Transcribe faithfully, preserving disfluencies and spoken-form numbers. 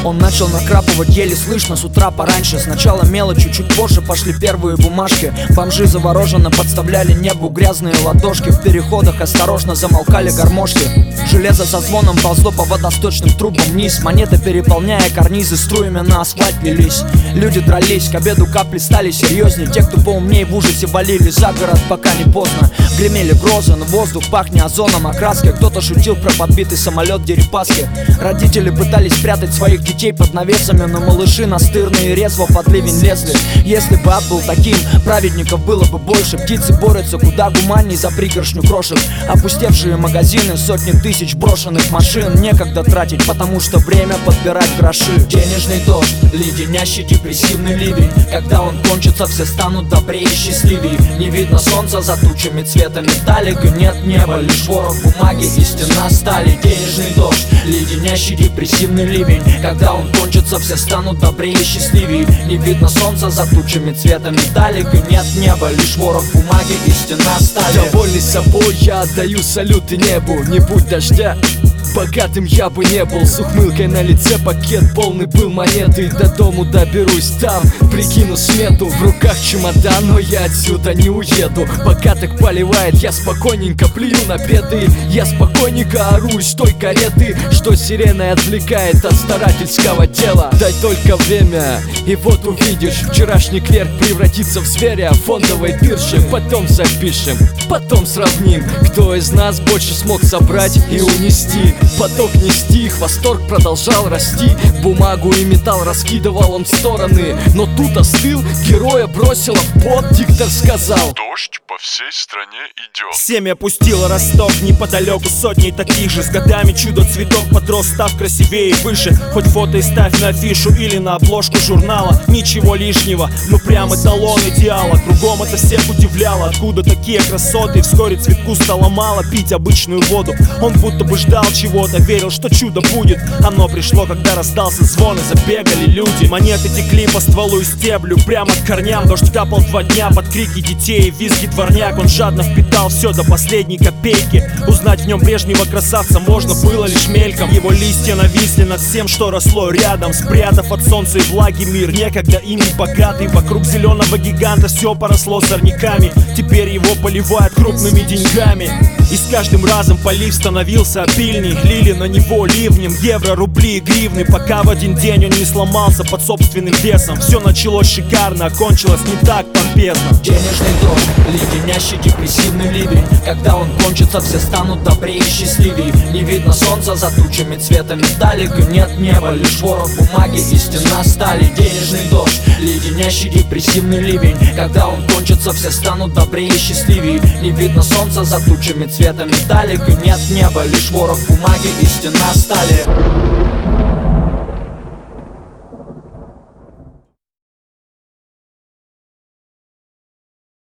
Он начал накрапывать еле слышно с утра пораньше. Сначала мелочью, чуть позже пошли первые бумажки. Бомжи завороженно подставляли небу грязные ладошки. В переходах осторожно замолкали гармошки. Железо со звоном ползло по водосточным трубам вниз. Монеты, переполняя карнизы, струями на асфальт лились. Люди дрались, к обеду капли стали серьезней. Те, кто поумнее, в ужасе валили за город, пока не поздно. Гремели грозы, но воздух пахнет озоном, окраской. Кто-то шутил про подбитый самолет Дерипаски. Родители пытались спрятать своих детей под навесами, но малыши настырные резво под ливень лезли. Если бы ад был таким, праведников было бы больше. Птицы борются куда гуманней за пригоршню крошек. Опустевшие магазины, сотни тысяч брошенных машин некогда тратить, потому что время подбирать гроши. Денежный дождь, леденящий депрессивный ливень. Когда он кончится, все станут добрее и счастливее. Не видно солнца за тучами цвета металлика. Нет неба, лишь ворох бумаги и стена стали. Денежный дождь, леденящий депрессивный ливень. Когда он кончится, все станут добрее и счастливее. Не видно солнца за тучами цвета металлика. Нет неба, лишь ворох бумаги и стена стали. Довольный собой я отдаю салюты небу. Не будь дождя, богатым я бы не был. С ухмылкой на лице пакет полный был монеты. До дому доберусь, там прикину смету. В руках чемодан, но я отсюда не уеду. Пока так поливает, я спокойненько плюю на беды. Я спокойненько ору из той кареты, что сиреной отвлекает от старательского тела. Дай только время, и вот увидишь. Вчерашний клерк превратится в зверя фондовой биржи. Потом запишем, потом сравним, кто из нас больше смог собрать и унести. Поток не стих, восторг продолжал расти. Бумагу и металл раскидывал он в стороны. Но тут остыл, героя бросило в пот. Диктор сказал: дождь по всей стране идет. Семя пустило росток, неподалеку сотни таких же. С годами чудо-цветок подрос, став красивее и выше. Хоть фото и ставь на афишу или на обложку журнала. Ничего лишнего, ну прям эталон идеала. Кругом это всех удивляло, откуда такие красоты. Вскоре цветку стало мало пить обычную воду. Он будто бы ждал чего-то, верил, что чудо будет. Оно пришло, когда раздался звон и забегали люди. Монеты текли по стволу и стеблю, прямо к корням. Дождь капал два дня под крики детей и визги дворняк. Он жадно впитал все до последней копейки. Узнать в нем прежнего красавца можно было лишь мельком. Его листья нависли над всем, что росло рядом, спрятав от солнца и влаги мир, некогда ими богатый. Вокруг зеленого гиганта все поросло сорняками. Теперь его поливают крупными деньгами. И с каждым разом полив становился обильней. Лили на него ливнем евро, рубли и гривны, пока в один день он не сломался под собственным весом. Все началось шикарно, а кончилось не так помпезно. Денежный дождь, леденящий депрессивный ливень. Когда он кончится, все станут добрее и счастливее. Не видно солнца за тучами цвета металлика. Нет неба, лишь ворох бумаги и стена стали. Денежный дождь, леденящий депрессивный ливень. Когда он кончится, все станут добрее и счастливее. Не видно солнца за тучами цвета металлика. Нет неба, лишь ворох бумаги и стена стали.